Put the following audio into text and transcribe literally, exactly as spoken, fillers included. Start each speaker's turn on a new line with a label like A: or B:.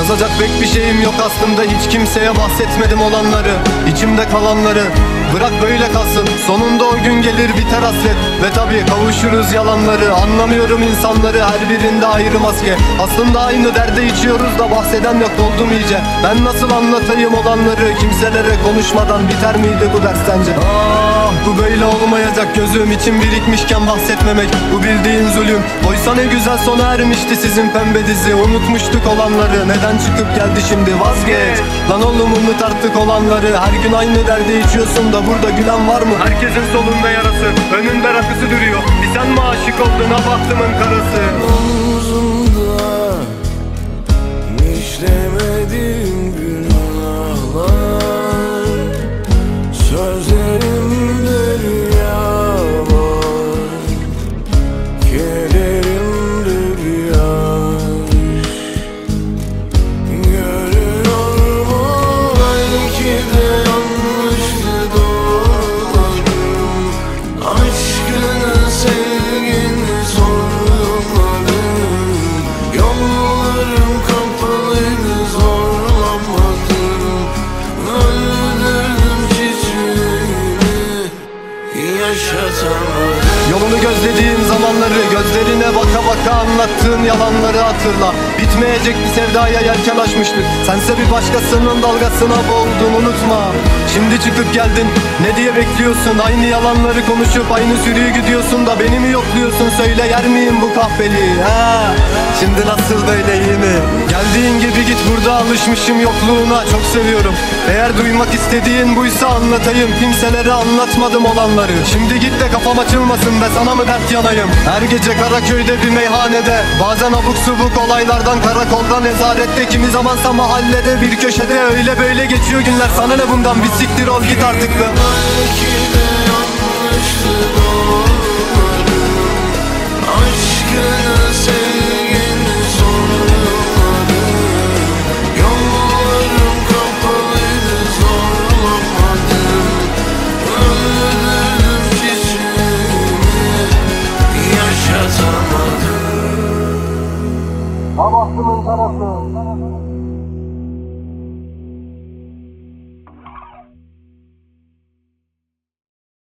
A: Yazacak pek bir şeyim yok aslında, hiç kimseye bahsetmedim olanları, içimde kalanları. Bırak böyle kalsın, sonunda o gün gelir biter hasret. Ve tabii kavuşuruz yalanları. Anlamıyorum insanları, her birinde ayrı maske. Aslında aynı derde içiyoruz da bahseden yok, oldum iyice. Ben nasıl anlatayım olanları, kimselere konuşmadan biter miydi bu ders sence? Ah, bu böyle olmayacak, gözüm için birikmişken bahsetmemek, bu bildiğin zulüm. Oysa ne güzel sona ermişti sizin pembe dizi. Unutmuştuk olanları, neden çıkıp geldi şimdi? Vazgeç lan oğlum, unut artık olanları. Her gün aynı derde içiyorsun da burada gülen var mı? Herkesin solunda yarası, önünde rakısı duruyor. Bir sen mi aşık oldun, ha bahtımın karası?
B: Omzumda işlemedim günahlar, sözlerimde rüya var, kederimde bir yaş. Görüyor mu belki de yanlıştı doğrularım, aşkını sevgini sormadım. Yollarım kapalıydı, zorlamadım. Öldürdüm çiçeğimi, yaşatamadım.
A: Yolunu gözlediğim zamanları, gözlerine baka baka anlattığın yalanları hatırla. Bitmeyecek bir sevdaya yelken açmıştık, sense bir başkasının dalgasına boğuldun, unutma. Şimdi çıkıp geldin, ne diye bekliyorsun? Aynı yalanları konuşup aynı sürüyü gidiyorsun da beni mi yokluyorsun? Söyle, yer miyim bu kahveliği? Ha? Şimdi nasıl, böyle iyi mi? Geldiğin gibi git, burada alışmışım yokluğuna, çok seviyorum. Eğer duymak istediğin buysa anlatayım, kimselere anlatmadım olanları. Şimdi git de kafam açılmasın be, sana mı dert yanayım? Her gece Karaköy'de bir meyhanede, bazen abuk subuk olaylardan, karakolda, nezarette, kimi zamansa mahallede bir köşede. Öyle böyle geçiyor günler, sana ne bundan? Bir siktir ol git artık be.
B: Belki de yanlıştı doğrularım, aşkını sevgini sormadım. Yollarım kapalıydı, zorlamadım. Öldürdüm çiçeğimi, yaşatamadım.
A: Ha bahtımın karası.